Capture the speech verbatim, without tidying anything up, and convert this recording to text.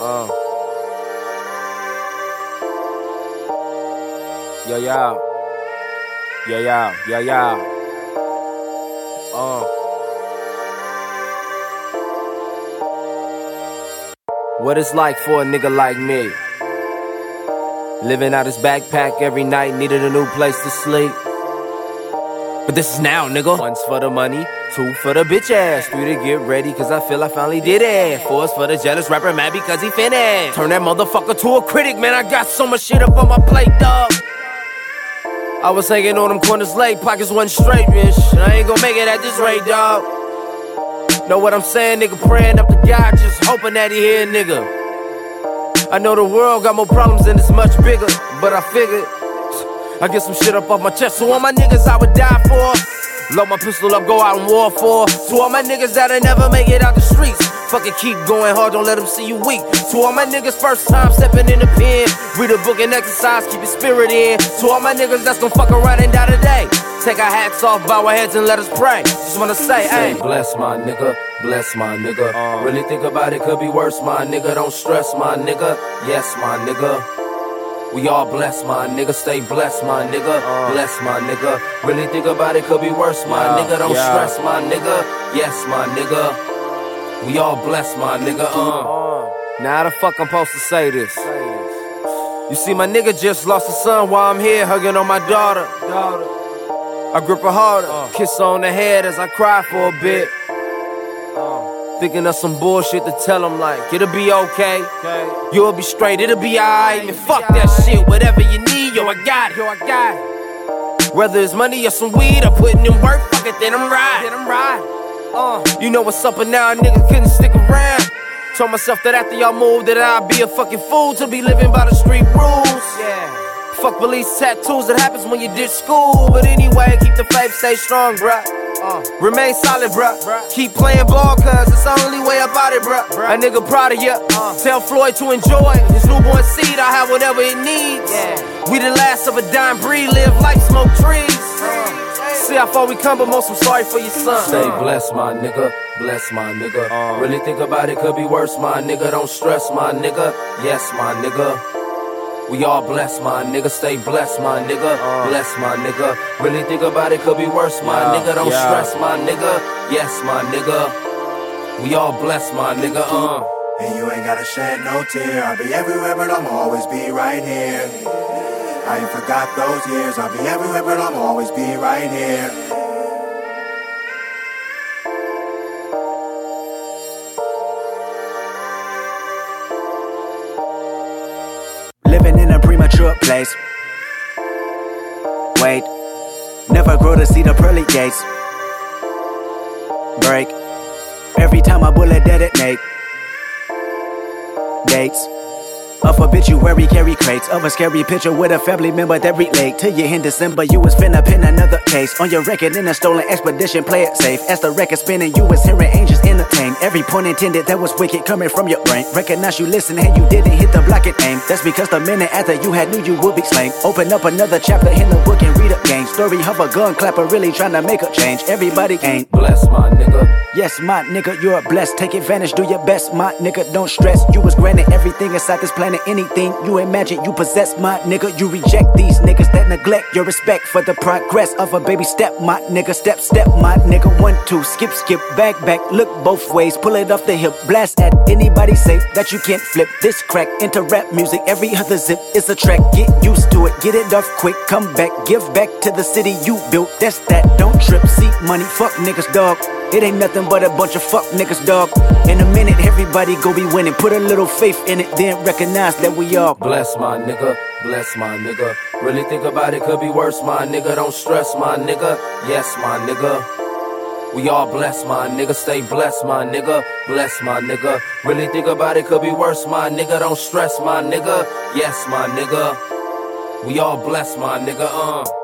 Uh. Yeah, yeah. Yeah, yeah, yeah, yeah. Uh. What it's like for a nigga like me. Living out his backpack every night, needed a new place to sleep. But this is now, nigga. One's for the money, two for the bitch ass, three to get ready cause I feel I finally did it. Four's for the jealous rapper mad because he finished. Turn that motherfucker to a critic, man, I got so much shit up on my plate, dog. I was hanging on them corners late, pockets wasn't straight, bitch. I ain't gon' make it at this rate, dog. Know what I'm saying, nigga? Praying up to God, just hoping that he hear, nigga. I know the world got more problems and it's much bigger, but I figured I get some shit up off my chest. So all my niggas I would die for, load my pistol up, go out and war for. To all my niggas that'll never make it out the streets, fucking keep going hard, don't let them see you weak. To all my niggas first time stepping in the pen, read a book and exercise, keep your spirit in. To all my niggas that's gon' fuck around and die today, take our hats off, bow our heads and let us pray. Just wanna say, hey, bless my nigga, bless my nigga. uh, Really think about it, could be worse, my nigga. Don't stress, my nigga, yes, my nigga. We all blessed, my nigga, stay blessed, my nigga, uh, bless my nigga. Really think about it, could be worse, my yeah, nigga. Don't yeah. stress, my nigga, yes, my nigga. We all blessed, my nigga, uh. Now how the fuck I'm supposed to say this? You see, my nigga just lost a son while I'm here hugging on my daughter. I grip her harder, uh. kiss her on the head as I cry for a bit. uh. Thinking of some bullshit to tell him like, it'll be okay, okay. You'll be straight, it'll be alright. And fuck that shit, whatever you need, yo, I got it, yo, I got it. Whether it's money or some weed or putting in work, fuck it, then I'm riding, then I'm riding. Uh, you know what's up, and now a nigga couldn't stick around. Told myself that after y'all moved that I'd be a fucking fool to be living by the street rules. Yeah. Fuck police tattoos, that happens when you ditch school. But anyway, keep the faith, stay strong, bruh. Uh, Remain solid, bruh. bruh. Keep playing ball, cause it's the only way about it, bruh. bruh. A nigga proud of ya. Uh, Tell Floyd to enjoy his newborn seed. I have whatever it needs. Yeah. We the last of a dying breed, live life, smoke trees. Uh, See how far we come, but most I'm sorry for your son. Stay blessed, my nigga, bless my nigga. uh, Really think about it, could be worse, my nigga. Don't stress, my nigga, yes, my nigga. We all blessed, my nigga, stay blessed, my nigga, uh, bless my nigga. Really think about it, could be worse, my yeah, nigga. Don't yeah. stress, my nigga, yes, my nigga. We all blessed, my nigga, uh. And you ain't gotta shed no tear. I'll be everywhere, but I'ma always be right here. I ain't forgot those years. I'll be everywhere, but I'ma always be right here. Living in a premature place. Wait, never grow to see the pearly gates. Break, every time a bullet detonate. Dates of obituary carry crates of a scary picture with a family member that relate to you in December. You was finna pin another case on your record in a stolen expedition. Play it safe as the record spinning. You was hearing angels entertain. Every point intended that was wicked coming from your brain. Recognize you listen and you didn't hit the block and aim. That's because the minute after you had knew you would be slain. Open up another chapter in the book and read again. Story of a gun clapper really trying to make a change. Everybody ain't bless my nigga. Yes, my nigga, you're blessed. Take advantage, do your best, my nigga. Don't stress. You was granted everything inside this planet. Anything you imagine, you possess, my nigga. You reject these niggas that neglect your respect for the progress of a baby step, my nigga. Step, step, my nigga. One, two, skip, skip, back, back. Look both ways, pull it off the hip. Blast at anybody say that you can't flip this crack into rap music. Every other zip is a track. Get used to it, get it off quick. Come back, give back to the city you built. That's that. Don't trip, see money, fuck niggas, dog. It ain't nothing but a bunch of fuck niggas, dog. In a minute, everybody go be winning. Put a little faith in it, then recognize that we all bless my nigga, bless my nigga. Really think about it, could be worse, my nigga. Don't stress, my nigga, yes, my nigga. We all blessed, my nigga, stay blessed, my nigga, bless my nigga. Really think about it, could be worse, my nigga. Don't stress, my nigga, yes, my nigga. We all blessed, my nigga, uh.